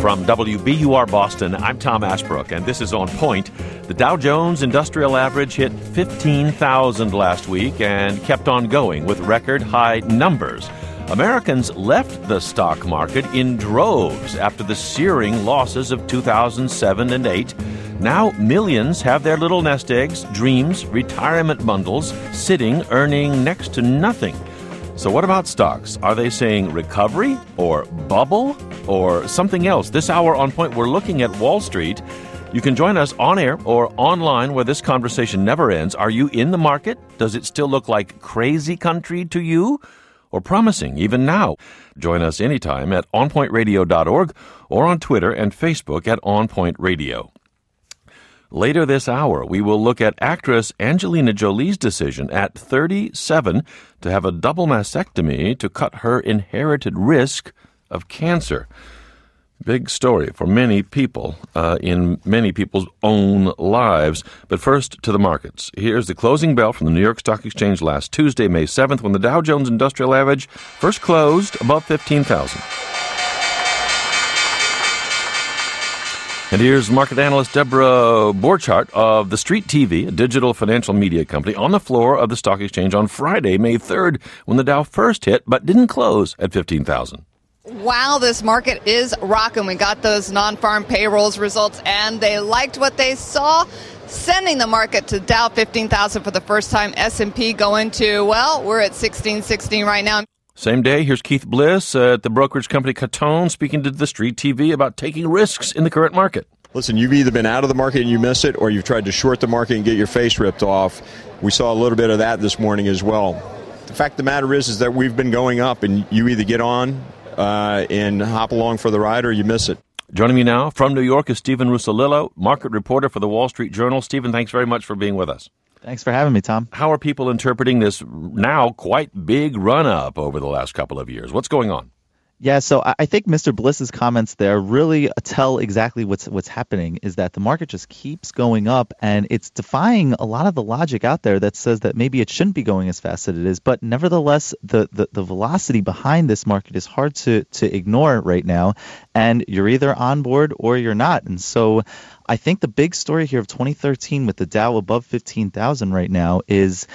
From WBUR Boston, I'm Tom Ashbrook, and this is On Point. The Dow Jones Industrial Average hit 15,000 last week and kept on going with record high numbers. Americans left the stock market in droves after the searing losses of 2007 and 8. Now millions have their little nest eggs, dreams, retirement bundles sitting earning next to nothing. So what about stocks? Are they saying recovery or bubble or something else? This hour on Point, we're looking at Wall Street. You can join us on air or online where this conversation never ends. Are you in the market? Does it still look like crazy country to you? Or promising even now? Join us anytime at onpointradio.org or on Twitter and Facebook at onpointradio. Later this hour, we will look at actress Angelina Jolie's decision at 37 to have a double mastectomy to cut her inherited risk of cancer. Big story for many people in many people's own lives. But first, to the markets. Here's the closing bell from the New York Stock Exchange last Tuesday, May 7th, when the Dow Jones Industrial Average first closed above 15,000. And here's market analyst Deborah Borchardt of The Street TV, a digital financial media company, on the floor of the Stock Exchange on Friday, May 3rd, when the Dow first hit but didn't close at 15,000. Wow, this market is rocking. We got those non-farm payrolls results, and they liked what they saw, sending the market to Dow 15,000 for the first time. S&P going to, well, we're at 1616 right now. Same day, here's Keith Bliss at the brokerage company Catone speaking to The Street TV about taking risks in the current market. Listen, you've either been out of the market and you miss it, or you've tried to short the market and get your face ripped off. We saw a little bit of that this morning as well. The fact of the matter is that we've been going up, and you either get on and hop along for the ride, or you miss it. Joining me now from New York is Stephen Russolillo, market reporter for the Wall Street Journal. Stephen, thanks very much for being with us. Thanks for having me, Tom. How are people interpreting this now quite big run-up over the last couple of years? What's going on? Yeah, so I think Mr. Bliss's comments there really tell exactly what's happening, is that the market just keeps going up, and it's defying a lot of the logic out there that says that maybe it shouldn't be going as fast as it is. But nevertheless, the velocity behind this market is hard to ignore right now, and you're either on board or you're not. And so I think the big story here of 2013 with the Dow above 15,000 right now is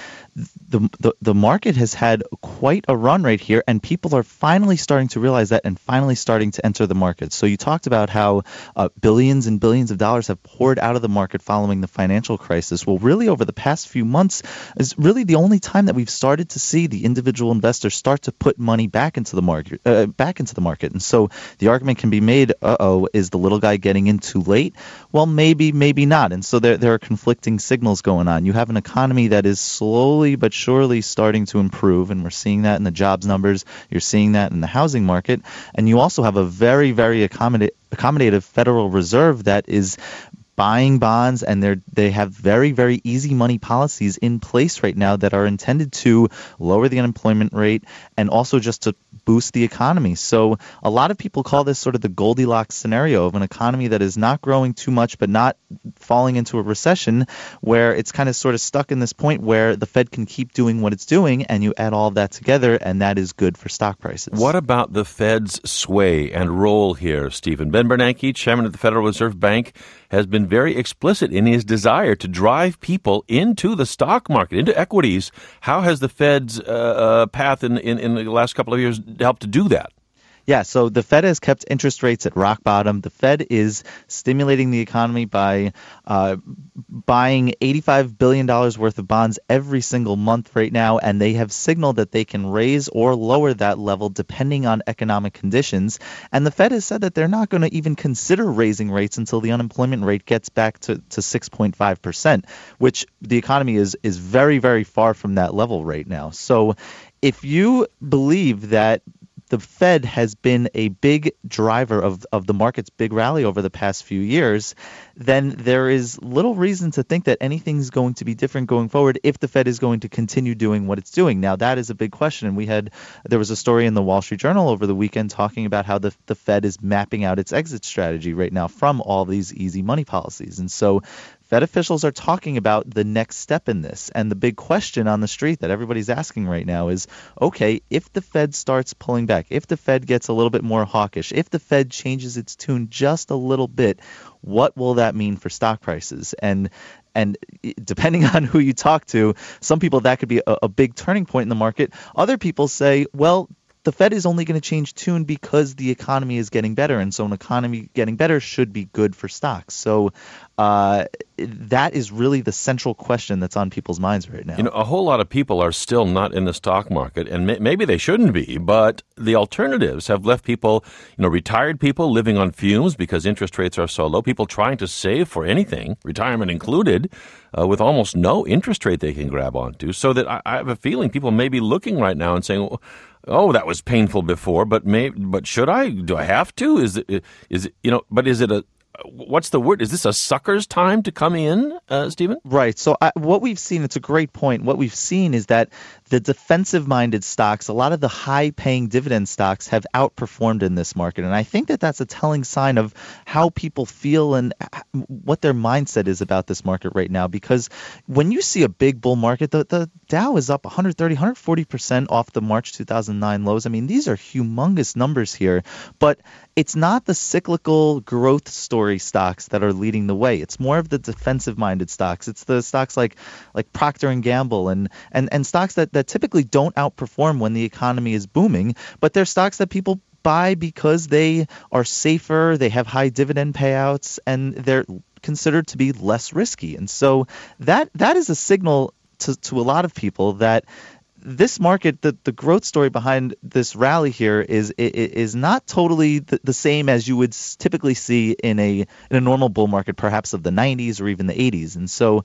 the market has had quite a run right here, and people are finally starting to realize that and finally starting to enter the market. So you talked about how billions and billions of dollars have poured out of the market following the financial crisis. Well, really over the past few months is really the only time that we've started to see the individual investors start to put money back into the market. And so the argument can be made, is the little guy getting in too late? Well, maybe not. And so there are conflicting signals going on. You have an economy that is slowly but surely starting to improve, and we're seeing that in the jobs numbers. You're seeing that in the housing market. And you also have a very, very accommodative Federal Reserve that is buying bonds, and they have very, very easy money policies in place right now that are intended to lower the unemployment rate and also just to boost the economy. So a lot of people call this sort of the Goldilocks scenario of an economy that is not growing too much but not falling into a recession, where it's kind of sort of stuck in this point where the Fed can keep doing what it's doing, and you add all of that together, and that is good for stock prices. What about the Fed's sway and role here, Stephen? Ben Bernanke, chairman of the Federal Reserve Bank, has been very explicit in his desire to drive people into the stock market, into equities. How has the Fed's path in the last couple of years helped to do that? Yeah, so the Fed has kept interest rates at rock bottom. The Fed is stimulating the economy by buying $85 billion worth of bonds every single month right now, and they have signaled that they can raise or lower that level depending on economic conditions. And the Fed has said that they're not going to even consider raising rates until the unemployment rate gets back to 6.5%, which the economy is very, very far from that level right now. So if you believe that the Fed has been a big driver of the market's big rally over the past few years, then there is little reason to think that anything's going to be different going forward if the Fed is going to continue doing what it's doing. Now, that is a big question. And there was a story in the Wall Street Journal over the weekend talking about how the Fed is mapping out its exit strategy right now from all these easy money policies. And so Fed officials are talking about the next step in this. And the big question on the street that everybody's asking right now is, okay, if the Fed starts pulling back, if the Fed gets a little bit more hawkish, if the Fed changes its tune just a little bit, what will that mean for stock prices? And depending on who you talk to, some people that could be a big turning point in the market. Other people say, well, the Fed is only going to change tune because the economy is getting better, and so an economy getting better should be good for stocks. So that is really the central question that's on people's minds right now. A whole lot of people are still not in the stock market, and maybe they shouldn't be, but the alternatives have left people, retired people living on fumes because interest rates are so low, people trying to save for anything, retirement included, with almost no interest rate they can grab onto. So that I have a feeling people may be looking right now and saying, oh, that was painful before, but should I? Do I have to? What's the word? Is this a sucker's time to come in, Stephen? Right. So what we've seen, it's a great point. What we've seen is that the defensive-minded stocks, a lot of the high-paying dividend stocks have outperformed in this market. And I think that that's a telling sign of how people feel and what their mindset is about this market right now. Because when you see a big bull market, the Dow is up 130, 140% off the March 2009 lows. I mean, these are humongous numbers here. But it's not the cyclical growth story stocks that are leading the way. It's more of the defensive-minded stocks. It's the stocks like Procter & Gamble and stocks that typically don't outperform when the economy is booming, but they're stocks that people buy because they are safer, they have high dividend payouts, and they're considered to be less risky. And so that is a signal to a lot of people that this market, the growth story behind this rally here is not totally the same as you would typically see in a normal bull market, perhaps of the 90s or even the 80s. And so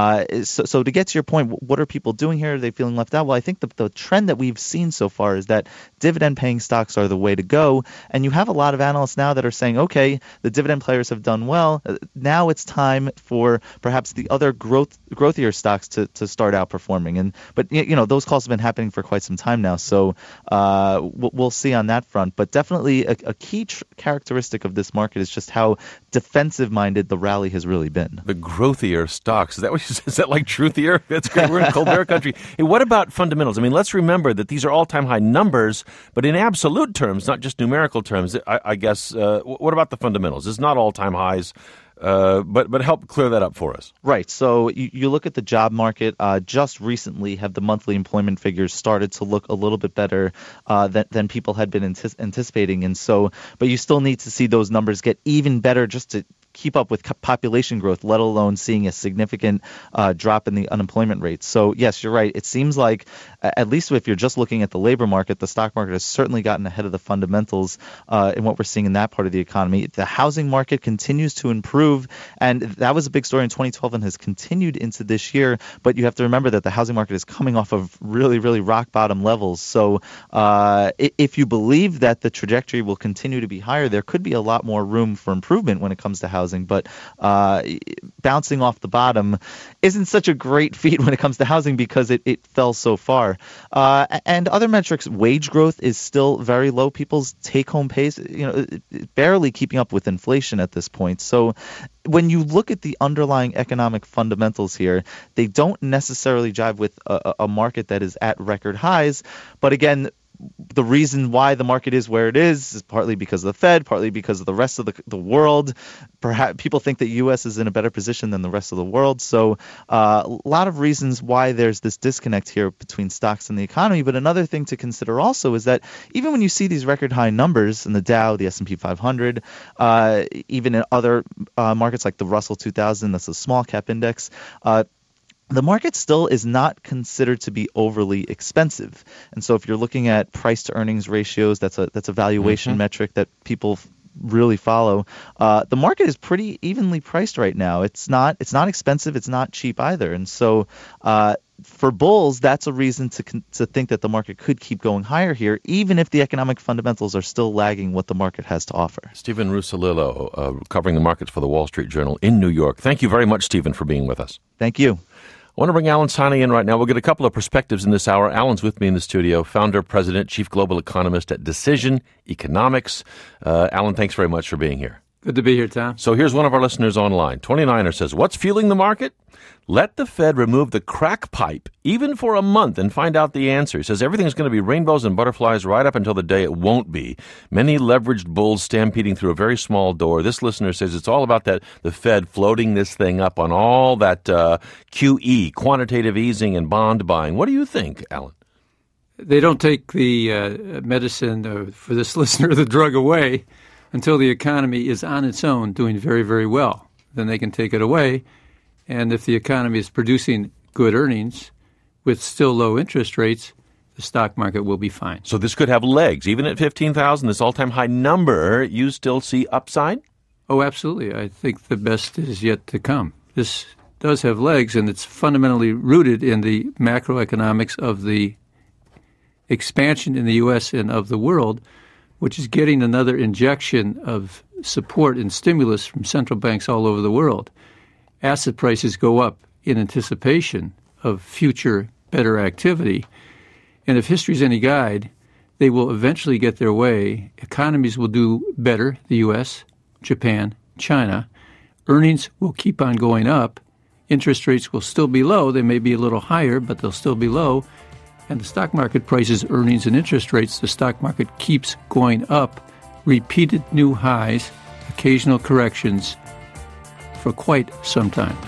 to get to your point, what are people doing here? Are they feeling left out? Well, I think the trend that we've seen so far is that dividend-paying stocks are the way to go. And you have a lot of analysts now that are saying, okay, the dividend players have done well. Now it's time for perhaps the other growthier stocks to start outperforming. But those calls have been happening for quite some time now, so we'll see on that front. But definitely a key characteristic of this market is just how defensive-minded the rally has really been. The growthier stocks, is that like truthier? That's great. We're in Colbert country. Hey, what about fundamentals? I mean, let's remember that these are all-time high numbers, but in absolute terms, not just numerical terms. I guess. What about the fundamentals? It's not all-time highs. But help clear that up for us. Right. So you look at the job market. Just recently have the monthly employment figures started to look a little bit better than people had been anticipating. And so, but you still need to see those numbers get even better just to keep up with population growth, let alone seeing a significant drop in the unemployment rate. So yes, you're right. It seems like, at least if you're just looking at the labor market, the stock market has certainly gotten ahead of the fundamentals in what we're seeing in that part of the economy. The housing market continues to improve, and that was a big story in 2012 and has continued into this year. But you have to remember that the housing market is coming off of really, really rock bottom levels. So if you believe that the trajectory will continue to be higher, there could be a lot more room for improvement when it comes to housing. But bouncing off the bottom isn't such a great feat when it comes to housing because it fell so far. And other metrics, wage growth is still very low. People's take-home pays, barely keeping up with inflation at this point. So when you look at the underlying economic fundamentals here, they don't necessarily jive with a market that is at record highs. But again, the reason why the market is where it is partly because of the Fed, partly because of the rest of the world. Perhaps people think that U.S. is in a better position than the rest of the world. So a lot of reasons why there's this disconnect here between stocks and the economy. But another thing to consider also is that even when you see these record high numbers in the Dow, the S&P 500, even in other markets like the Russell 2000, that's a small cap index, the market still is not considered to be overly expensive. And so if you're looking at price to earnings ratios, that's a valuation metric that people really follow. The market is pretty evenly priced right now. It's not expensive. It's not cheap either. And so for bulls, that's a reason to think that the market could keep going higher here, even if the economic fundamentals are still lagging what the market has to offer. Stephen Russolillo, covering the markets for the Wall Street Journal in New York. Thank you very much, Stephen, for being with us. Thank you. I want to bring Alan Sani in right now. We'll get a couple of perspectives in this hour. Alan's with me in the studio, founder, president, chief global economist at Decision Economics. Alan, thanks very much for being here. Good to be here, Tom. So here's one of our listeners online. 29er says, what's fueling the market? Let the Fed remove the crack pipe, even for a month, and find out the answer. He says everything's going to be rainbows and butterflies right up until the day it won't be. Many leveraged bulls stampeding through a very small door. This listener says it's all about the Fed floating this thing up on all that QE, quantitative easing, and bond buying. What do you think, Alan? They don't take the medicine for this listener, the drug away, until the economy is on its own doing very, very well. Then they can take it away. And if the economy is producing good earnings with still low interest rates, the stock market will be fine. So this could have legs. Even at 15,000, this all-time high number, you still see upside? Oh, absolutely. I think the best is yet to come. This does have legs, and it's fundamentally rooted in the macroeconomics of the expansion in the U.S. and of the world, which is getting another injection of support and stimulus from central banks all over the world. Asset prices go up in anticipation of future better activity. And if history's any guide, they will eventually get their way. Economies will do better, the U.S., Japan, China. Earnings will keep on going up. Interest rates will still be low. They may be a little higher, but they'll still be low. And the stock market prices earnings and interest rates. The stock market keeps going up. Repeated new highs, occasional corrections, for quite some time.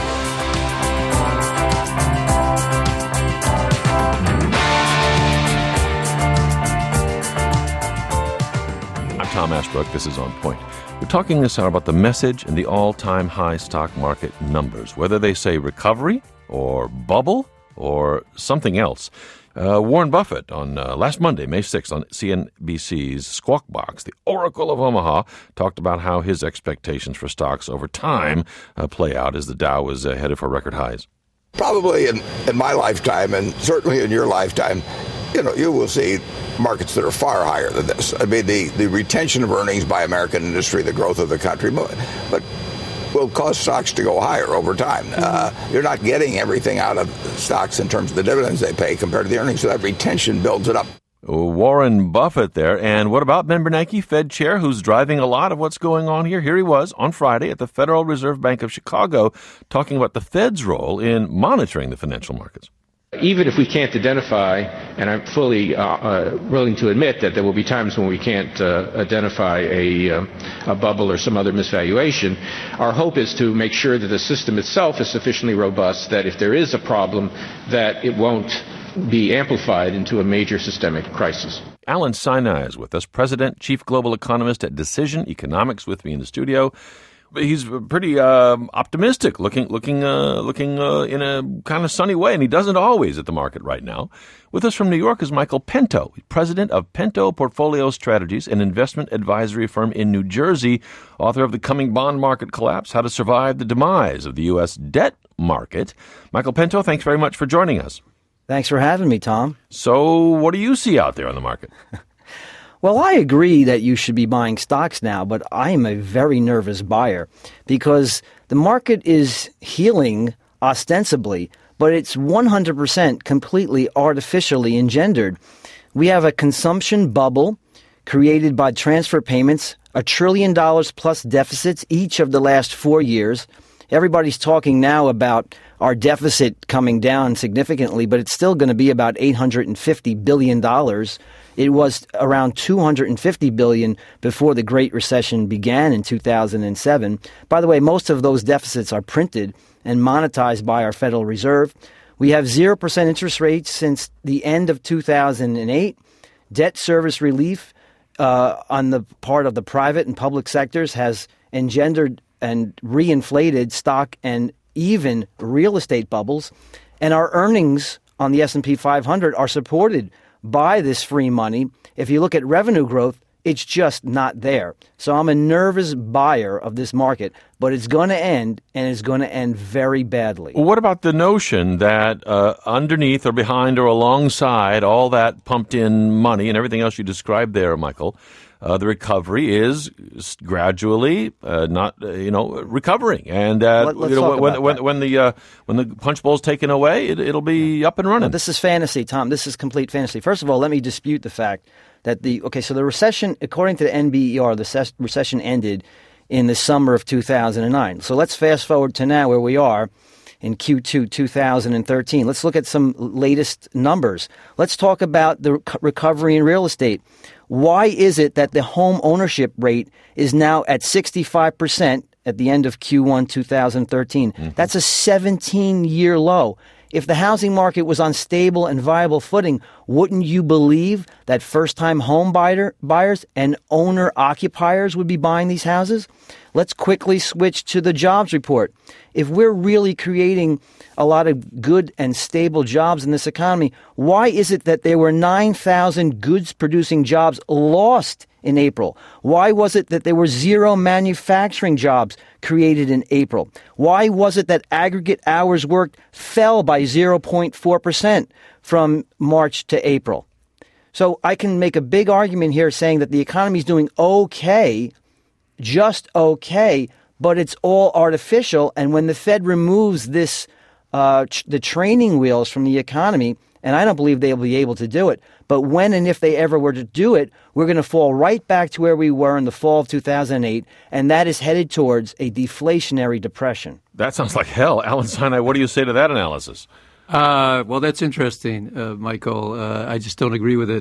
I'm Tom Ashbrook. This is On Point. We're talking this hour about the message and the all-time high stock market numbers, whether they say recovery or bubble or something else. Warren Buffett on last Monday, May 6th, on CNBC's Squawk Box, the Oracle of Omaha, talked about how his expectations for stocks over time play out as the Dow was headed for record highs. Probably in my lifetime, and certainly in your lifetime, you will see markets that are far higher than this. I mean, the retention of earnings by American industry, the growth of the country, but will cause stocks to go higher over time. You're not getting everything out of stocks in terms of the dividends they pay compared to the earnings, so that retention builds it up. Warren Buffett there. And what about Ben Bernanke, Fed chair, who's driving a lot of what's going on here? Here he was on Friday at the Federal Reserve Bank of Chicago talking about the Fed's role in monitoring the financial markets. Even if we can't identify, and I'm fully willing to admit that there will be times when we can't identify a bubble or some other misvaluation, our hope is to make sure that the system itself is sufficiently robust that if there is a problem, that it won't be amplified into a major systemic crisis. Alan Sinai is with us, President, Chief Global Economist at Decision Economics, with me in the studio. He's pretty optimistic, looking in a kind of sunny way, and he doesn't always at the market right now. With us from New York is Michael Pinto, president of Pinto Portfolio Strategies, an investment advisory firm in New Jersey, author of The Coming Bond Market Collapse, How to Survive the Demise of the U.S. Debt Market. Michael Pinto, thanks very much for joining us. Thanks for having me, Tom. So what do you see out there on the market? Well, I agree that you should be buying stocks now, but I am a very nervous buyer because the market is healing ostensibly, but it's 100% completely artificially engendered. We have a consumption bubble created by transfer payments, $1 trillion plus deficits each of the last 4 years. Everybody's talking now about our deficit coming down significantly, but it's still going to be about $850 billion. It was around $250 billion before the Great Recession began in 2007. By the way, most of those deficits are printed and monetized by our Federal Reserve. We have 0% interest rates since the end of 2008. Debt service relief on the part of the private and public sectors has engendered and reinflated stock and even real estate bubbles. And our earnings on the S&P 500 are supported by this free money. If you look at revenue growth, it's just not there. So I'm a nervous buyer of this market, but it's going to end, and it's going to end very badly. What about the notion that underneath or behind or alongside all that pumped in money and everything else you described there, Michael, the recovery is gradually recovering, and when the punch bowl's taken away, it'll be up and running. Well, this is fantasy, Tom. This is complete fantasy. First of all, let me dispute the fact that the recession, according to the NBER, the recession ended in the summer of 2009. So let's fast forward to now where we are in Q2 2013. Let's look at some latest numbers. Let's talk about the recovery in real estate. Why is it that the home ownership rate is now at 65% at the end of Q1 2013? Mm-hmm. That's a 17-year low. If the housing market was on stable and viable footing, wouldn't you believe that first-time home buyers and owner-occupiers would be buying these houses? Let's quickly switch to the jobs report. If we're really creating a lot of good and stable jobs in this economy, why is it that there were 9,000 goods-producing jobs lost in April? Why was it that there were 0 manufacturing jobs created in April? Why was it that aggregate hours worked fell by 0.4% from March to April? So I can make a big argument here saying that the economy is doing okay, just okay, but it's all artificial. And when the Fed removes this, the training wheels from the economy, and I don't believe they'll be able to do it, but when and if they ever were to do it, we're going to fall right back to where we were in the fall of 2008, and that is headed towards a deflationary depression. That sounds like hell. Alan Sinai, what do you say to that analysis? Well, that's interesting, Michael. I just don't agree with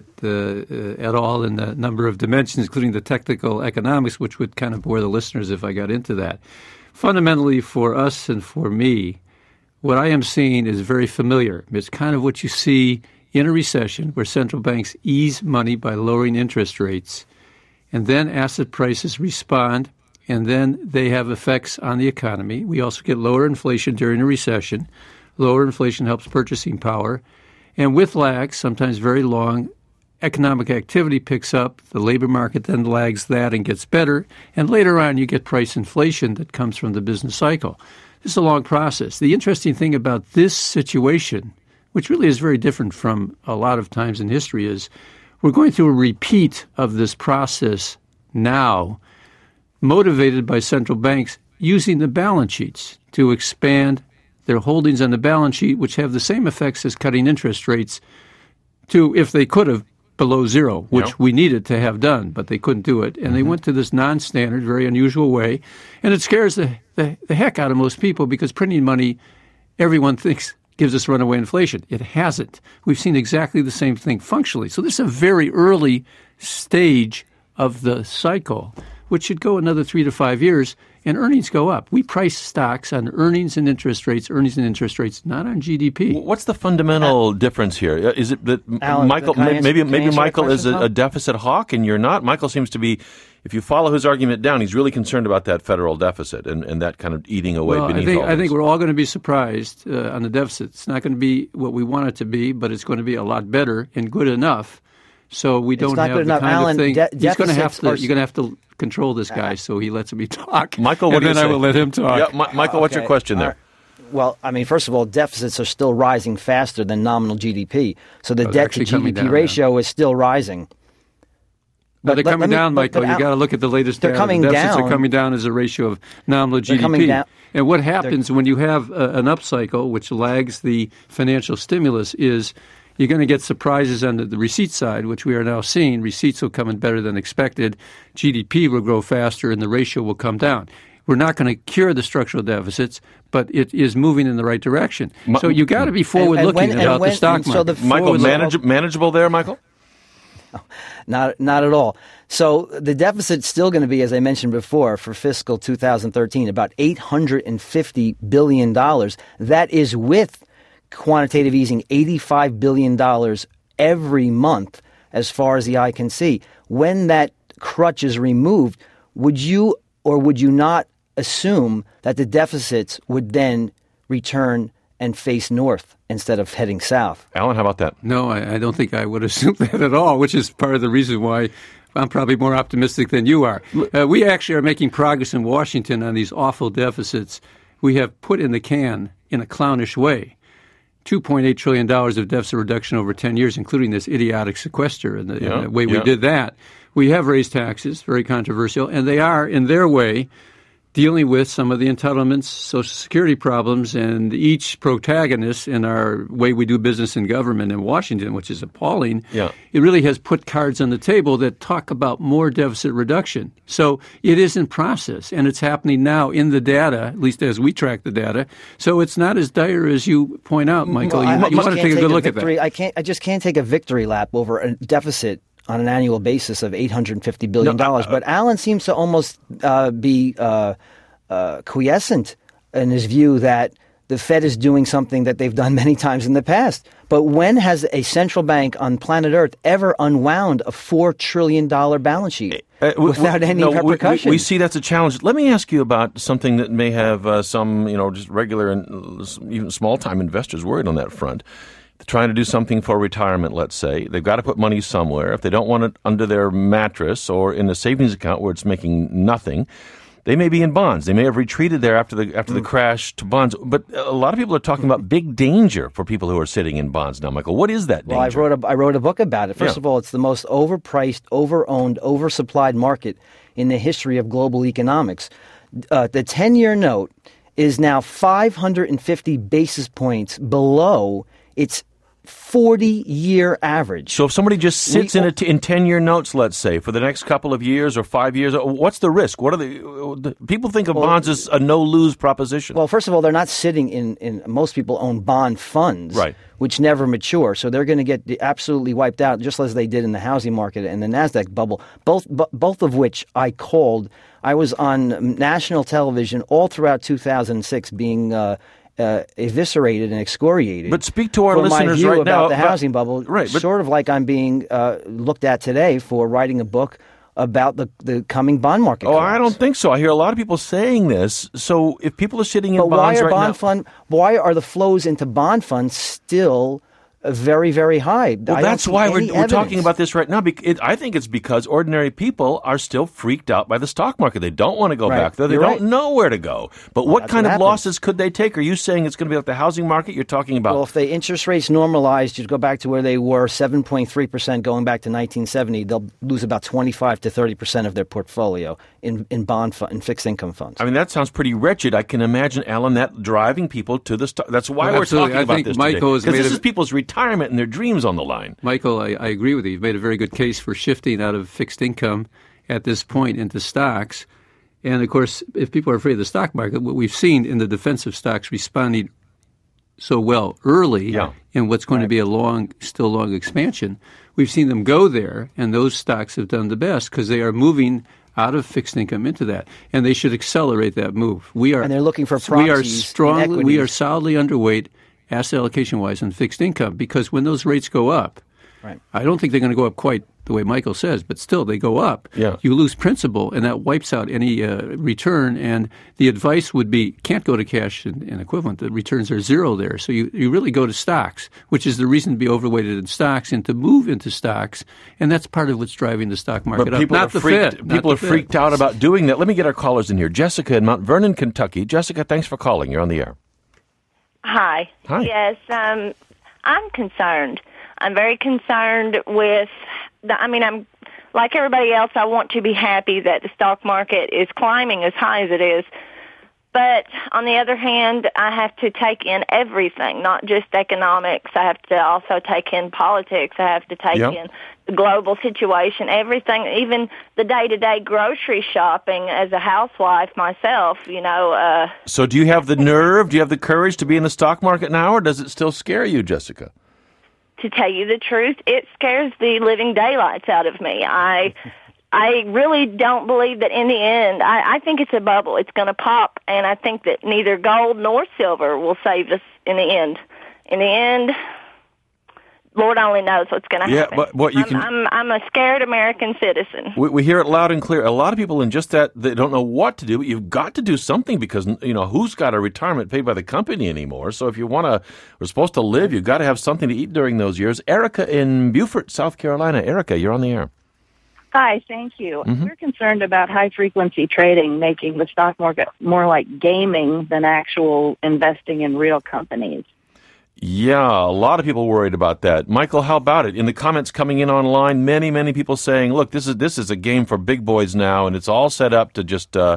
it at all in a number of dimensions, including the technical economics, which would kind of bore the listeners if I got into that. Fundamentally, for us and for me, what I am seeing is very familiar. It's kind of what you see in a recession where central banks ease money by lowering interest rates, and then asset prices respond, and then they have effects on the economy. We also get lower inflation during a recession. Lower inflation helps purchasing power. And with lag, sometimes very long, economic activity picks up. The labor market then lags that and gets better. And later on, you get price inflation that comes from the business cycle. This is a long process. The interesting thing about this situation, which really is very different from a lot of times in history, is we're going through a repeat of this process now, motivated by central banks using the balance sheets to expand their holdings on the balance sheet, which have the same effects as cutting interest rates to, if they could have, below zero, which we needed to have done, but they couldn't do it. And they went to this non-standard, very unusual way. And it scares the heck out of most people because printing money, everyone thinks, gives us runaway inflation. It hasn't. We've seen exactly the same thing functionally. So this is a very early stage of the cycle, which should go another 3 to 5 years, and earnings go up. We price stocks on earnings and interest rates, not on GDP. What's the fundamental difference here? Is it that Alan, Michael, maybe Michael is a deficit hawk and you're not? Michael seems to be, if you follow his argument down, he's really concerned about that federal deficit and that kind of eating away beneath all this. I think we're all going to be surprised on the deficit. It's not going to be what we want it to be, but it's going to be a lot better and good enough. So we don't have the kind of thing. You're going to have to control this guy so he lets me talk. Michael, what do you say? I will let him talk. Yeah, Michael, what's your question there? Well, I mean, first of all, deficits are still rising faster than nominal GDP. So the debt to GDP ratio is still rising. But they're coming down, Michael. You got to look at the latest data. Coming the deficits down. are coming down as a ratio of nominal GDP. And what happens when you have an upcycle, which lags the financial stimulus, is you're going to get surprises on the receipt side, which we are now seeing. Receipts will come in better than expected. GDP will grow faster, and the ratio will come down. We're not going to cure the structural deficits, but it is moving in the right direction. So you got to be forward-looking about the stock market. Michael, manageable there, Michael? Not at all. So the deficit's still going to be, as I mentioned before, for fiscal 2013, about $850 billion. That is with quantitative easing, $85 billion every month as far as the eye can see. When that crutch is removed, would you or would you not assume that the deficits would then return and face north instead of heading south? Alan, how about that? No, I don't think I would assume that at all, which is part of the reason why I'm probably more optimistic than you are. We actually are making progress in Washington on these awful deficits we have put in the can in a clownish way. $2.8 trillion of deficit reduction over 10 years, including this idiotic sequester and the way we did that. We have raised taxes, very controversial, and they are, in their way, dealing with some of the entitlements, Social Security problems, and each protagonist in our way we do business in government in Washington, which is appalling, it really has put cards on the table that talk about more deficit reduction. So it is in process, and it's happening now in the data, at least as we track the data. So it's not as dire as you point out, Michael. Well, you want to take a good look at that. I just can't take a victory lap over a deficit on an annual basis of $850 billion. But Alan seems to almost be quiescent in his view that the Fed is doing something that they've done many times in the past. But when has a central bank on planet Earth ever unwound a $4 trillion balance sheet without any repercussion? We see that's a challenge. Let me ask you about something that may have some, just regular and even small-time investors worried on that front. They're trying to do something for retirement, let's say. They've got to put money somewhere. If they don't want it under their mattress or in a savings account where it's making nothing, they may be in bonds. They may have retreated there after the crash to bonds. But a lot of people are talking about big danger for people who are sitting in bonds now, Michael. What is that danger? Well, I wrote a book about it. First of all, it's the most overpriced, over-owned, oversupplied market in the history of global economics. The 10-year note is now 550 basis points below its 40-year average. So if somebody just sits in 10-year notes, let's say, for the next couple of years or 5 years, what's the risk? What are the people think of bonds as a no-lose proposition? Well, first of all, they're not sitting in most people own bond funds, which never mature. So they're going to get absolutely wiped out, just as they did in the housing market and the NASDAQ bubble, both of which I called. I was on national television all throughout 2006 being eviscerated and excoriated. But speak to our listeners right now about the housing bubble. Sort of like I'm being looked at today for writing a book about the coming bond market. Collapse. I don't think so. I hear a lot of people saying this. So if people are sitting in bonds why are the flows into bond funds still very, very high? Well, that's why we're talking about this right now. I think it's because ordinary people are still freaked out by the stock market. They don't want to go back there. They don't know where to go. But what kind of losses could they take? Are you saying it's going to be like the housing market you're talking about? Well, if the interest rates normalized, you'd go back to where they were, 7.3% going back to 1970, they'll lose about 25 to 30% of their portfolio in fixed income funds. I mean, that sounds pretty wretched. I can imagine, Alan, that driving people to the stock. That's why we're talking about this today. Because this is people's retirement and their dreams on the line. Michael, I agree with you. You've made a very good case for shifting out of fixed income at this point into stocks. And, of course, if people are afraid of the stock market, what we've seen in the defensive stocks responding so well early in what's going to be a still long expansion, we've seen them go there, and those stocks have done the best because they are moving out of fixed income into that, and they should accelerate that move. And they're looking for proxies. We are solidly underweight asset allocation-wise in fixed income because when those rates go up, I don't think they're going to go up quite the way Michael says, but still they go up. You lose principal, and that wipes out any return. And the advice would be can't go to cash and equivalent. The returns are zero there. So you really go to stocks, which is the reason to be overweighted in stocks and to move into stocks. And that's part of what's driving the stock market up. Not the Fed. People are freaked out about doing that. Let me get our callers in here. Jessica in Mount Vernon, Kentucky. Jessica, thanks for calling. You're on the air. Hi. Yes, I'm concerned. I'm very concerned with I'm like everybody else. I want to be happy that the stock market is climbing as high as it is. But on the other hand, I have to take in everything, not just economics. I have to also take in politics. I have to take in the global situation, everything, even the day-to-day grocery shopping as a housewife myself, So do you have the nerve, do you have the courage to be in the stock market now, or does it still scare you, Jessica? To tell you the truth, it scares the living daylights out of me. I really don't believe that in the end, I think it's a bubble. It's going to pop, and I think that neither gold nor silver will save us in the end. In the end, Lord only knows what's going to happen. But I'm a scared American citizen. We hear it loud and clear. A lot of people in just that, they don't know what to do, but you've got to do something because, who's got a retirement paid by the company anymore? So if we're supposed to live, you've got to have something to eat during those years. Erica in Beaufort, South Carolina. Erica, you're on the air. Hi, thank you. We're concerned about high-frequency trading making the stock market more like gaming than actual investing in real companies. Yeah, a lot of people worried about that. Michael, how about it? In the comments coming in online, many people saying, look, this is a game for big boys now, and it's all set up to just,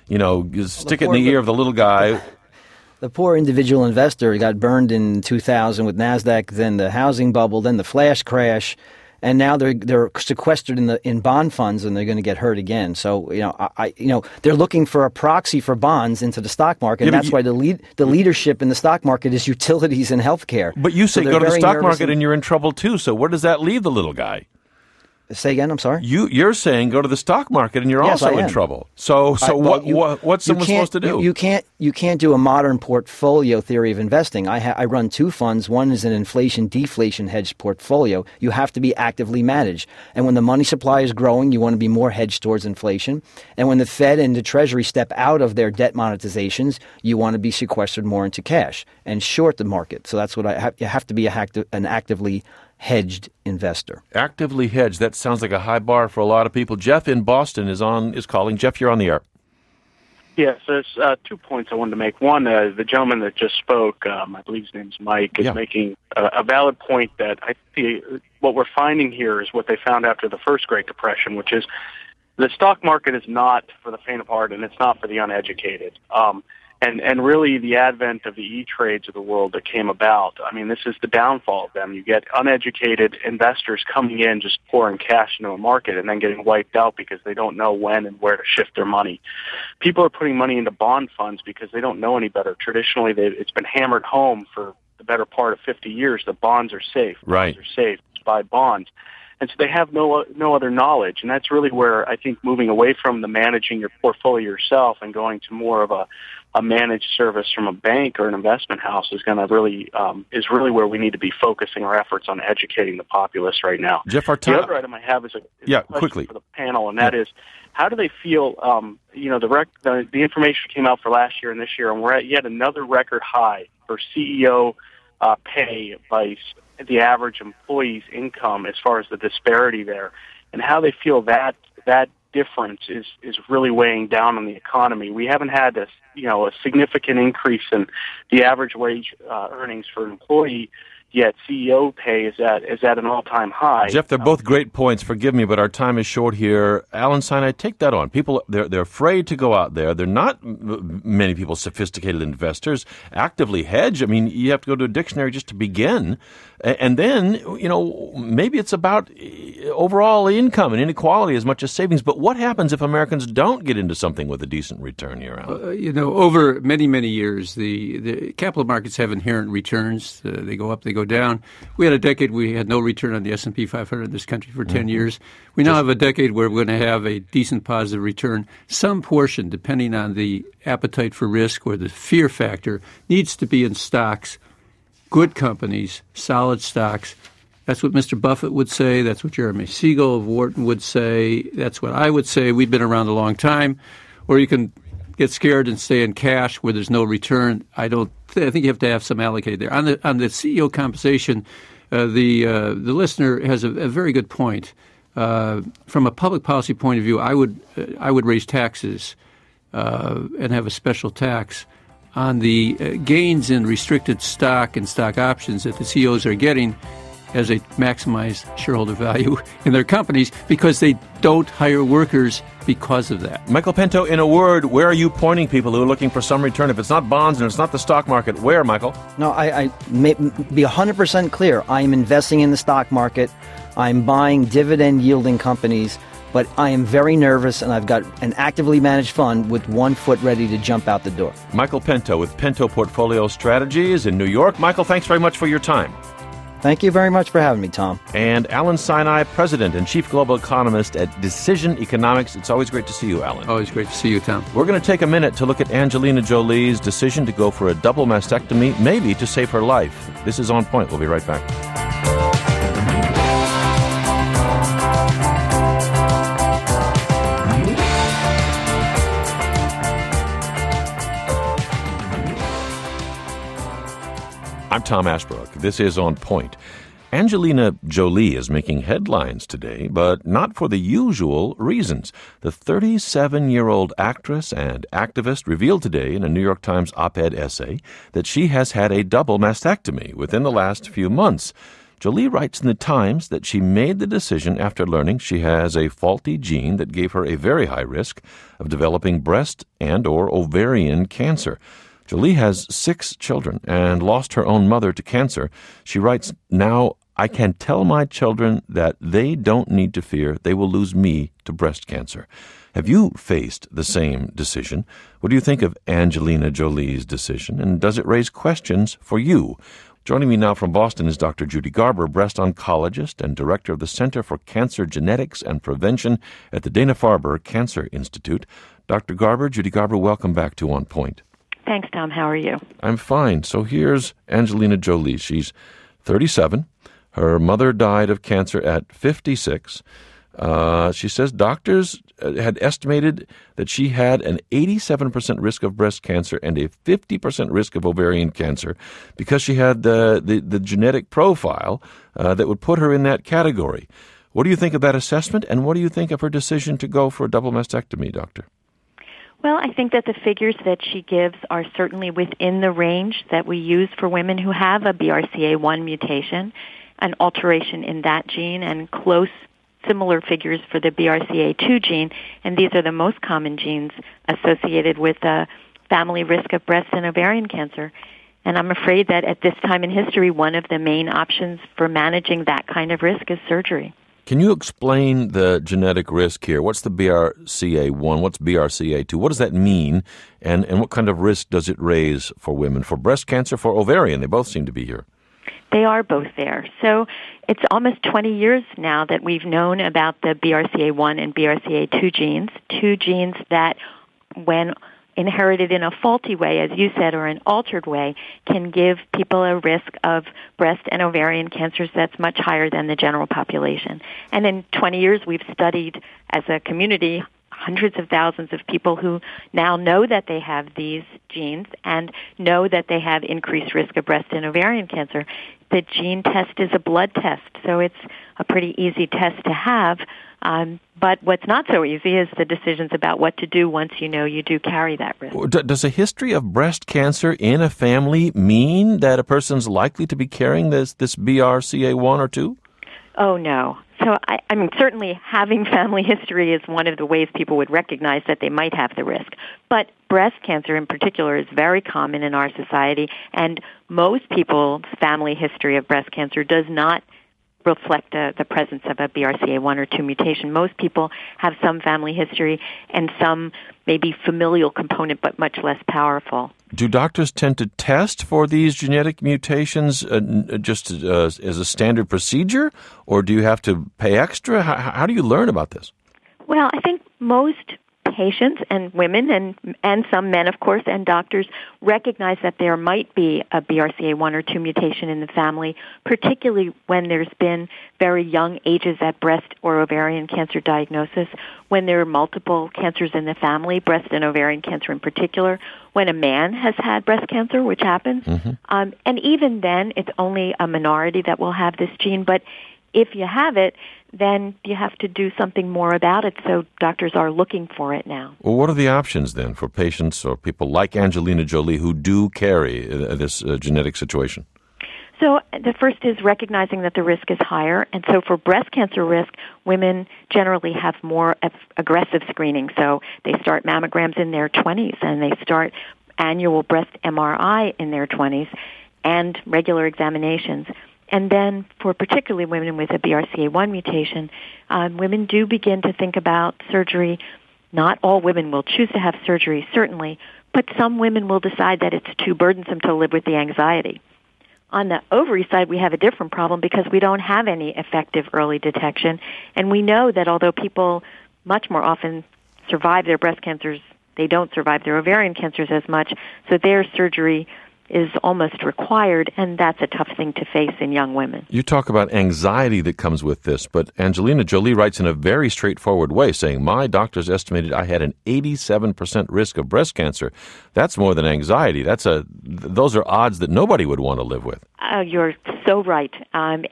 stick it in the ear of the little guy. The poor individual investor got burned in 2000 with NASDAQ, then the housing bubble, then the flash crash, and now they're sequestered in bond funds, and they're going to get hurt again. So they're looking for a proxy for bonds into the stock market. And that's why the leadership in the stock market is utilities and healthcare. But you say go to the stock market and you're in trouble too. So where does that leave the little guy? Say again, I'm sorry? You're saying go to the stock market and you're also in trouble. So what's someone supposed to do? You can't do a modern portfolio theory of investing. I run two funds. One is an inflation-deflation hedged portfolio. You have to be actively managed. And when the money supply is growing, you want to be more hedged towards inflation. And when the Fed and the Treasury step out of their debt monetizations, you want to be sequestered more into cash and short the market. So that's what you have to be an actively hedged investor. Actively hedged. That sounds like a high bar for a lot of people. Jeff in Boston is calling. Jeff, you're on the air. Yes, there's 2 points I wanted to make. One, the gentleman that just spoke, I believe his name's Mike, is making a valid point that I think what we're finding here is what they found after the first Great Depression, which is the stock market is not for the faint of heart and it's not for the uneducated. And really the advent of the E-Trades of the world that came about, I mean, this is the downfall of them. You get uneducated investors coming in, just pouring cash into a market and then getting wiped out because they don't know when and where to shift their money. People are putting money into bond funds because they don't know any better. Traditionally, it's been hammered home for the better part of 50 years that bonds are safe. Right. Bonds are safe. Just buy bonds. And so they have no other knowledge. And that's really where I think moving away from the managing your portfolio yourself and going to more of a managed service from a bank or an investment house is going to really where we need to be focusing our efforts on educating the populace right now. Jeff, the other item I have is a question quickly for the panel, and that is, how do they feel? The information came out for last year and this year, and we're at yet another record high for CEO pay by the average employee's income as far as the disparity there, and how they feel that difference is really weighing down on the economy. We haven't had a significant increase in the average wage earnings for an employee, yet CEO pay is at an all-time high. Jeff, they're both great points. Forgive me, but our time is short here. Alan Sinai, take that on. People, they're afraid to go out there. They're not many people sophisticated investors. Actively hedge. I mean, you have to go to a dictionary just to begin. And then, maybe it's about overall income and inequality as much as savings. But what happens if Americans don't get into something with a decent return year round? Over many, many years, the capital markets have inherent returns. They go up, they go down. We had a decade we had no return on the S&P 500 in this country for 10 years. We now have a decade where we're going to have a decent positive return. Some portion, depending on the appetite for risk or the fear factor, needs to be in stocks. Good companies, solid stocks. That's what Mr. Buffett would say. That's what Jeremy Siegel of Wharton would say. That's what I would say. We've been around a long time. Or you can get scared and stay in cash where there's no return. I think you have to have some allocated there. On the CEO compensation, the listener has a very good point. From a public policy point of view, I would raise taxes and have a special tax on the gains in restricted stock and stock options that the CEOs are getting as they maximize shareholder value in their companies because they don't hire workers because of that. Michael Pinto, in a word, where are you pointing people who are looking for some return? If it's not bonds and it's not the stock market, where, Michael? No, I may be 100% clear. I am investing in the stock market. I'm buying dividend-yielding companies. But I am very nervous, and I've got an actively managed fund with 1 foot ready to jump out the door. Michael Pinto with Pinto Portfolio Strategies in New York. Michael, thanks very much for your time. Thank you very much for having me, Tom. And Alan Sinai, President and Chief Global Economist at Decision Economics. It's always great to see you, Alan. Always great to see you, Tom. We're going to take a minute to look at Angelina Jolie's decision to go for a double mastectomy, maybe to save her life. This is On Point. We'll be right back. I'm Tom Ashbrook. This is On Point. Angelina Jolie is making headlines today, but not for the usual reasons. The 37-year-old actress and activist revealed today in a New York Times op-ed essay that she has had a double mastectomy within the last few months. Jolie writes in the Times that she made the decision after learning she has a faulty gene that gave her a very high risk of developing breast and or ovarian cancer. Jolie has 6 children and lost her own mother to cancer. She writes, "Now I can tell my children that they don't need to fear they will lose me to breast cancer." Have you faced the same decision? What do you think of Angelina Jolie's decision, and does it raise questions for you? Joining me now from Boston is Dr. Judy Garber, breast oncologist and director of the Center for Cancer Genetics and Prevention at the Dana-Farber Cancer Institute. Dr. Garber, Judy Garber, welcome back to On Point. Thanks, Tom. How are you? I'm fine. So here's Angelina Jolie. She's 37. Her mother died of cancer at 56. She says doctors had estimated that she had an 87% risk of breast cancer and a 50% risk of ovarian cancer because she had the genetic profile that would put her in that category. What do you think of that assessment, and what do you think of her decision to go for a double mastectomy, doctor? Well, I think that the figures that she gives are certainly within the range that we use for women who have a BRCA1 mutation, an alteration in that gene, and close similar figures for the BRCA2 gene, and these are the most common genes associated with family risk of breast and ovarian cancer. And I'm afraid that at this time in history, one of the main options for managing that kind of risk is surgery. Can you explain the genetic risk here? What's the BRCA1? What's BRCA2? What does that mean? And what kind of risk does it raise for women? For breast cancer, for ovarian? They both seem to be here. They are both there. So it's almost 20 years now that we've known about the BRCA1 and BRCA2 genes, 2 genes that, when inherited in a faulty way, as you said, or an altered way, can give people a risk of breast and ovarian cancers that's much higher than the general population. And in 20 years, we've studied as a community hundreds of thousands of people who now know that they have these genes and know that they have increased risk of breast and ovarian cancer. The gene test is a blood test, so it's a pretty easy test to have. But what's not so easy is the decisions about what to do once you know you do carry that risk. Does a history of breast cancer in a family mean that a person's likely to be carrying this BRCA1 or 2? Oh, no. So, I mean, certainly having family history is one of the ways people would recognize that they might have the risk. But breast cancer in particular is very common in our society, and most people's family history of breast cancer does not reflect the presence of a BRCA1 or 2 mutation. Most people have some family history and some maybe familial component, but much less powerful. Do doctors tend to test for these genetic mutations just as a standard procedure, or do you have to pay extra? How do you learn about this? Well, I think most patients and women and some men, of course, and doctors recognize that there might be a BRCA1 or 2 mutation in the family, particularly when there's been very young ages at breast or ovarian cancer diagnosis, when there are multiple cancers in the family, breast and ovarian cancer in particular, when a man has had breast cancer, which happens. Mm-hmm. And even then, it's only a minority that will have this gene, but if you have it, then you have to do something more about it, so doctors are looking for it now. Well, what are the options then for patients or people like Angelina Jolie who do carry this genetic situation? So the first is recognizing that the risk is higher, and so for breast cancer risk, women generally have more aggressive screening. So they start mammograms in their 20s, and they start annual breast MRI in their 20s, and regular examinations. And then for particularly women with a BRCA1 mutation, women do begin to think about surgery. Not all women will choose to have surgery, certainly, but some women will decide that it's too burdensome to live with the anxiety. On the ovary side, we have a different problem because we don't have any effective early detection, and we know that although people much more often survive their breast cancers, they don't survive their ovarian cancers as much, so their surgery is almost required, and that's a tough thing to face in young women. You talk about anxiety that comes with this, but Angelina Jolie writes in a very straightforward way, saying, my doctors estimated I had an 87% risk of breast cancer. That's more than anxiety. Those are odds that nobody would want to live with. You're so right. And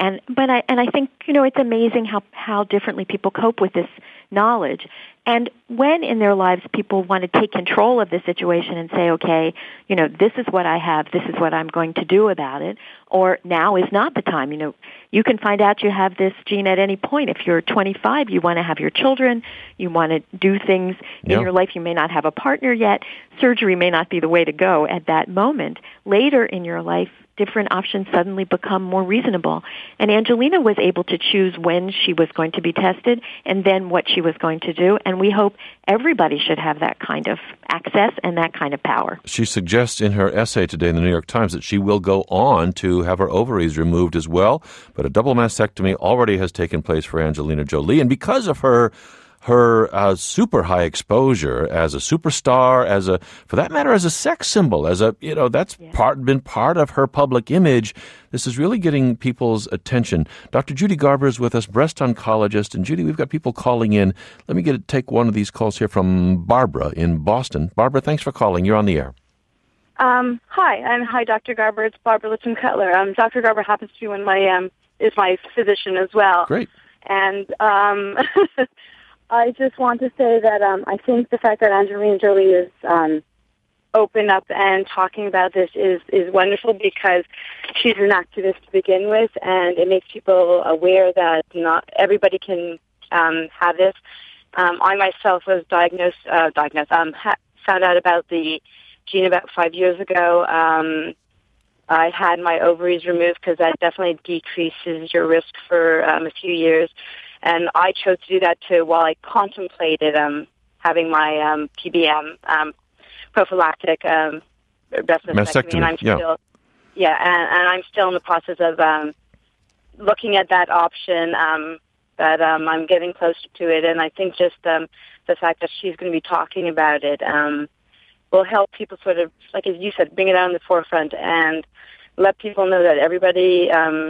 I think, it's amazing how differently people cope with this knowledge. And when in their lives people want to take control of the situation and say, okay, this is what I have, this is what I'm going to do about it, or now is not the time. You know, you can find out you have this gene at any point. If you're 25, you want to have your children, you want to do things in your life, you may not have a partner yet. Surgery may not be the way to go at that moment. Later in your life, different options suddenly become more reasonable. And Angelina was able to choose when she was going to be tested and then what she was going to do. And we hope everybody should have that kind of access and that kind of power. She suggests in her essay today in the New York Times that she will go on to have her ovaries removed as well. But a double mastectomy already has taken place for Angelina Jolie. And because of her super high exposure as a superstar, for that matter, as a sex symbol, that's been part of her public image. This is really getting people's attention. Dr. Judy Garber is with us, breast oncologist. And Judy, we've got people calling in. Let me take one of these calls here from Barbara in Boston. Barbara, thanks for calling. You're on the air. Hi, Dr. Garber. It's Barbara Litton Cutler. Dr. Garber happens to be is my physician as well. Great. And I just want to say that I think the fact that Angelina Jolie is open up and talking about this is wonderful, because she's an activist to begin with, and it makes people aware that not everybody can have this. I myself was found out about the gene about 5 years ago. I had my ovaries removed because that definitely decreases your risk for a few years. And I chose to do that too while I contemplated having my PBM, prophylactic breast mastectomy. And I'm still, and I'm still in the process of looking at that option. That I'm getting closer to it, and I think just the fact that she's going to be talking about it will help people sort of, like as you said, bring it out in the forefront and let people know that everybody.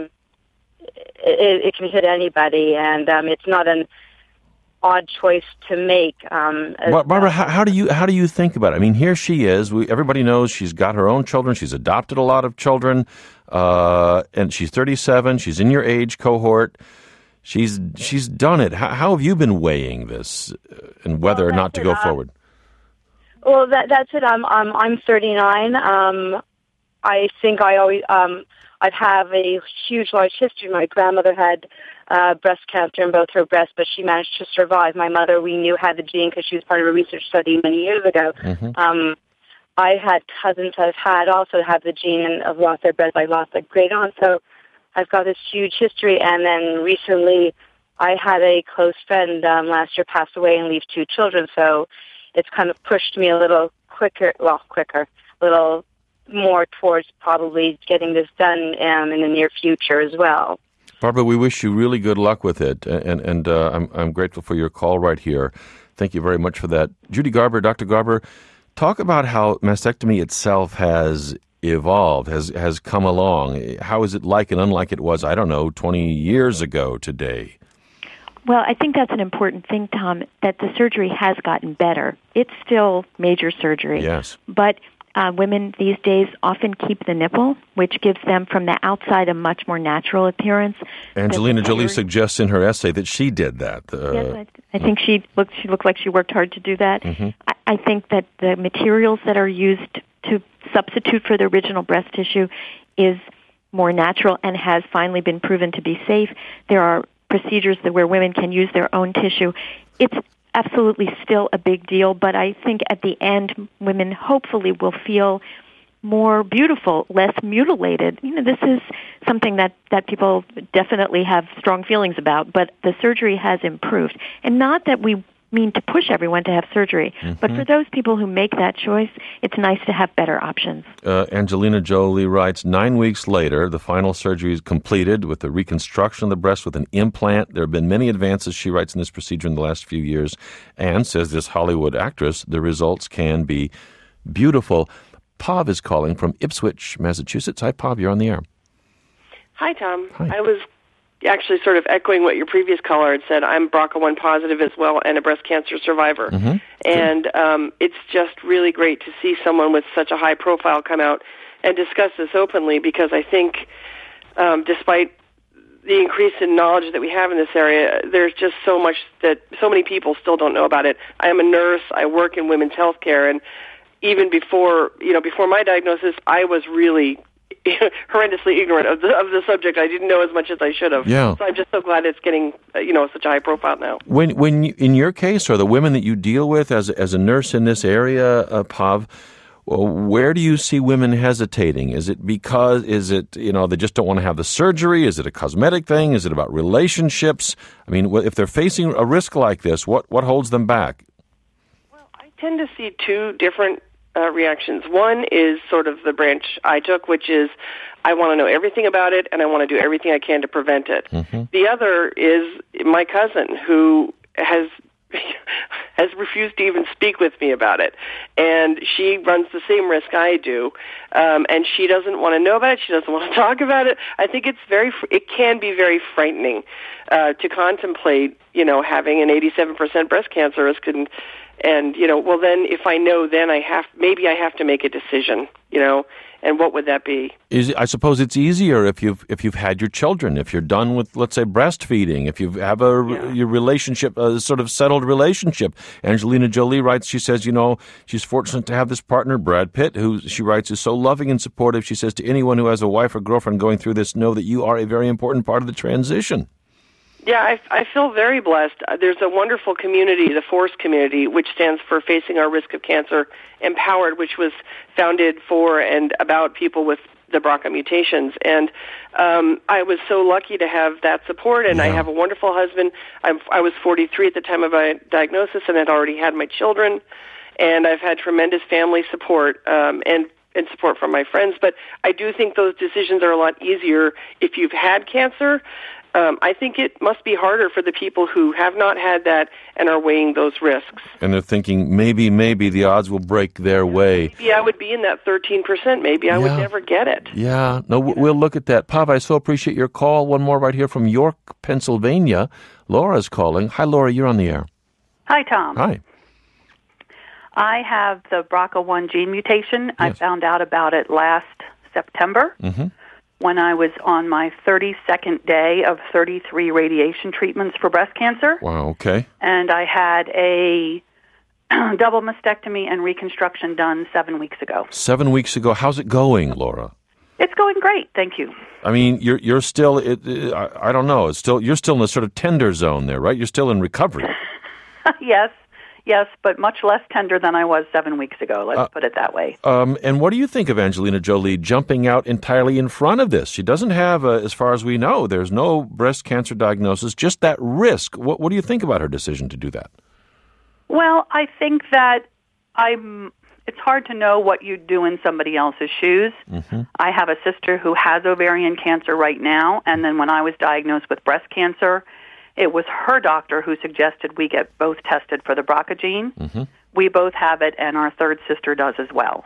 It can hit anybody, and it's not an odd choice to make. Barbara, how do you think about it? I mean, here she is. Everybody knows she's got her own children. She's adopted a lot of children, and she's 37. She's in your age cohort. She's done it. How have you been weighing this and whether or not to go forward? Well, that's it. I'm 39. I think I always. I have a huge, large history. My grandmother had breast cancer in both her breasts, but she managed to survive. My mother, we knew, had the gene because she was part of a research study many years ago. Mm-hmm. I had cousins that have also had the gene and have lost their breasts. I lost a great aunt, so I've got this huge history. And then recently, I had a close friend last year pass away and leave 2 children, so it's kind of pushed me a little more towards probably getting this done in the near future as well. Barbara, we wish you really good luck with it, and I'm grateful for your call right here. Thank you very much for that. Judy Garber, Dr. Garber, talk about how mastectomy itself has evolved, has come along. How is it like and unlike it was, 20 years ago today? Well, I think that's an important thing, Tom, that the surgery has gotten better. It's still major surgery. Yes. But women these days often keep the nipple, which gives them from the outside a much more natural appearance. Angelina Jolie suggests in her essay that she did that. Yes, I think she looked like she worked hard to do that. Mm-hmm. I think that the materials that are used to substitute for the original breast tissue is more natural and has finally been proven to be safe. There are procedures where women can use their own tissue. It's absolutely still a big deal, but I think at the end, women hopefully will feel more beautiful, less mutilated. This is something that people definitely have strong feelings about, but the surgery has improved. And not that we mean to push everyone to have surgery, but for those people who make that choice, it's nice to have better options. Angelina Jolie writes, 9 weeks later, the final surgery is completed with the reconstruction of the breast with an implant. There have been many advances, she writes, in this procedure in the last few years, and, says this Hollywood actress, the results can be beautiful. Pav is calling from Ipswich, Massachusetts. Hi, Pav, you're on the air. Hi, Tom. Hi. I was actually sort of echoing what your previous caller had said. I'm BRCA1 positive as well and a breast cancer survivor. Mm-hmm. And it's just really great to see someone with such a high profile come out and discuss this openly, because I think despite the increase in knowledge that we have in this area, there's just so much that so many people still don't know about it. I am a nurse. I work in women's health care, and even before my diagnosis, I was really horrendously ignorant of the subject. I didn't know as much as I should have. Yeah. So I'm just so glad it's getting such a high profile now. When you, in your case, or the women that you deal with as a nurse in this area, Pav, where do you see women hesitating? Is it they just don't want to have the surgery? Is it a cosmetic thing? Is it about relationships? I mean, if they're facing a risk like this, what holds them back? Well, I tend to see two different reactions. One is sort of the branch I took, which is I want to know everything about it and I want to do everything I can to prevent it. Mm-hmm. The other is my cousin, who has refused to even speak with me about it, and she runs the same risk I do, and she doesn't want to know about it. She doesn't want to talk about it. I think it can be very frightening to contemplate, having an 87% breast cancer risk, and well, then if I know, then I have to make a decision, and what would that be? I suppose it's easier if you've had your children, if you're done with, let's say, breastfeeding, if you have your relationship, a sort of settled relationship. Angelina Jolie writes, she says, she's fortunate to have this partner, Brad Pitt, who she writes is so loving and supportive. She says, to anyone who has a wife or girlfriend going through this, know that you are a very important part of the transition. Yeah, I feel very blessed. There's a wonderful community, the FORCE community, which stands for Facing Our Risk of Cancer Empowered, which was founded for and about people with the BRCA mutations. And I was so lucky to have that support, and I have a wonderful husband. I was 43 at the time of my diagnosis and had already had my children, and I've had tremendous family support and support from my friends. But I do think those decisions are a lot easier if you've had cancer. I think it must be harder for the people who have not had that and are weighing those risks. And they're thinking, maybe the odds will break their way. Maybe I would be in that 13%. Maybe I would never get it. Yeah. No, we'll look at that. Pav, I so appreciate your call. One more right here from York, Pennsylvania. Laura's calling. Hi, Laura. You're on the air. Hi, Tom. Hi. I have the BRCA1 gene mutation. Yes. I found out about it last September. Mm-hmm. When I was on my 32nd day of 33 radiation treatments for breast cancer. Wow, okay. And I had a double mastectomy and reconstruction done 7 weeks ago. 7 weeks ago. How's it going, Laura? It's going great, thank you. I mean, you're still, I don't know, you're still in the sort of tender zone there, right? You're still in recovery. Yes, but much less tender than I was 7 weeks ago, let's put it that way. And what do you think of Angelina Jolie jumping out entirely in front of this? She doesn't have, as far as we know, there's no breast cancer diagnosis, just that risk. What do you think about her decision to do that? Well, I think that it's hard to know what you'd do in somebody else's shoes. Mm-hmm. I have a sister who has ovarian cancer right now, and then when I was diagnosed with breast cancer, it was her doctor who suggested we get both tested for the BRCA gene. Mm-hmm. We both have it, and our third sister does as well.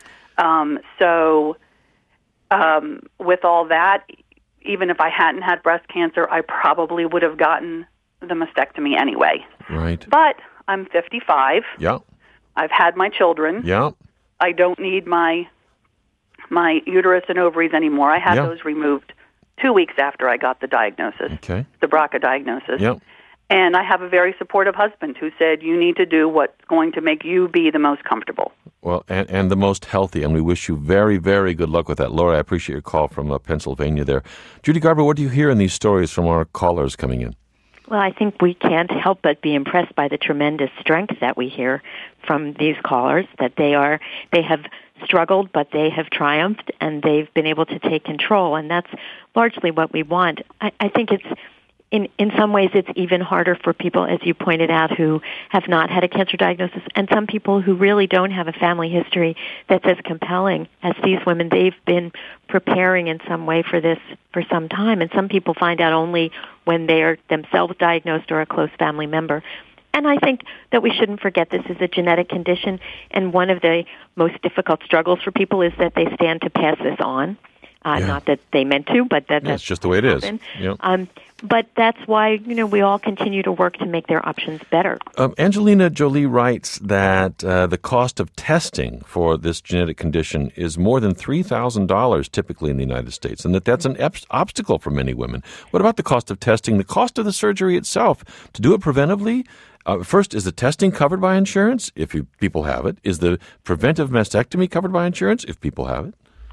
With all that, even if I hadn't had breast cancer, I probably would have gotten the mastectomy anyway. Right. But I'm 55. Yeah. I've had my children. Yeah. I don't need my uterus and ovaries anymore. I had those removed 2 weeks after I got the diagnosis, the BRCA diagnosis. Yep. And I have a very supportive husband who said, you need to do what's going to make you be the most comfortable. Well, and the most healthy, and we wish you very, very good luck with that. Laura, I appreciate your call from Pennsylvania there. Judy Garber, what do you hear in these stories from our callers coming in? Well, I think we can't help but be impressed by the tremendous strength that we hear from these callers, that they have struggled, but they have triumphed, and they've been able to take control, and that's largely what we want. I think it's, in some ways, it's even harder for people, as you pointed out, who have not had a cancer diagnosis, and some people who really don't have a family history that's as compelling as these women. They've been preparing in some way for this for some time, and some people find out only when they are themselves diagnosed or a close family member. And I think that we shouldn't forget this is a genetic condition, and one of the most difficult struggles for people is that they stand to pass this on. Not that they meant to, but that's just the way it is. Yep. But that's why we all continue to work to make their options better. Angelina Jolie writes that the cost of testing for this genetic condition is more than $3,000 typically in the United States, and that's an obstacle for many women. What about the cost of testing? The cost of the surgery itself to do it preventively? First, is the testing covered by insurance if people have it? Is the preventive mastectomy covered by insurance if people have it?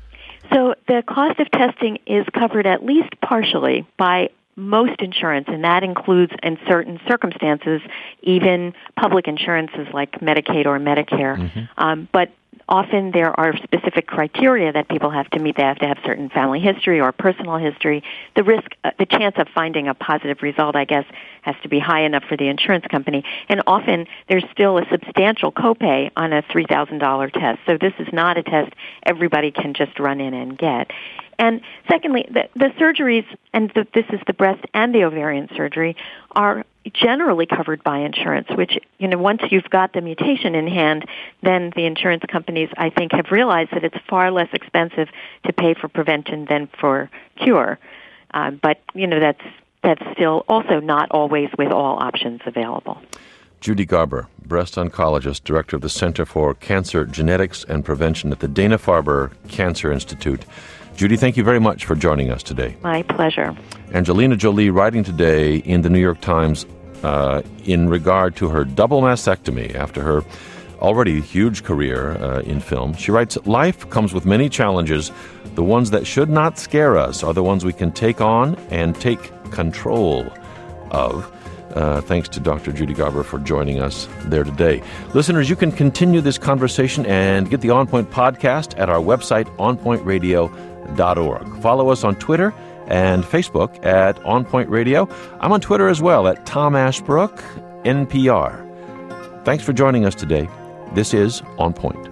So the cost of testing is covered at least partially by most insurance, and that includes, in certain circumstances, even public insurances like Medicaid or Medicare. But often there are specific criteria that people have to meet. They have to have certain family history or personal history. The risk, the chance of finding a positive result, I guess, has to be high enough for the insurance company. And often there's still a substantial copay on a $3,000 test. So this is not a test everybody can just run in and get. And secondly, the surgeries, and this is the breast and the ovarian surgery, are generally covered by insurance, which, once you've got the mutation in hand, then the insurance companies, I think, have realized that it's far less expensive to pay for prevention than for cure. But, that's still also not always with all options available. Judy Garber, breast oncologist, director of the Center for Cancer Genetics and Prevention at the Dana-Farber Cancer Institute. Judy, thank you very much for joining us today. My pleasure. Angelina Jolie writing today in the New York Times in regard to her double mastectomy after her already huge career in film. She writes, "Life comes with many challenges. The ones that should not scare us are the ones we can take on and take control of." Thanks to Dr. Judy Garber for joining us there today. Listeners, you can continue this conversation and get the On Point podcast at our website, onpointradio.org. Follow us on Twitter and Facebook at On Point Radio. I'm on Twitter as well at Tom Ashbrook, NPR. Thanks for joining us today. This is On Point.